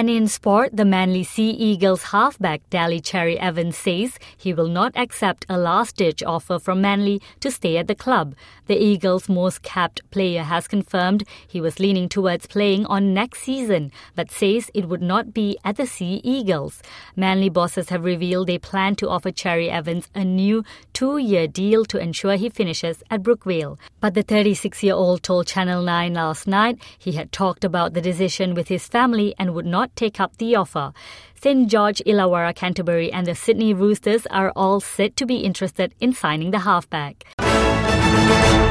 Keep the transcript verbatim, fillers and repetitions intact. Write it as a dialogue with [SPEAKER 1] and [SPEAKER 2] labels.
[SPEAKER 1] And in sport, the Manly Sea Eagles halfback Daly Cherry Evans says he will not accept a last-ditch offer from Manly to stay at the club. The Eagles' most capped player has confirmed he was leaning towards playing on next season, but says it would not be at the Sea Eagles. Manly bosses have revealed they plan to offer Cherry Evans a new two-year deal to ensure he finishes at Brookvale. But the thirty-six-year-old told Channel nine last night he had talked about the decision with his family and would not take up the offer. Saint George Illawarra Canterbury and the Sydney Roosters are all said to be interested in signing the halfback.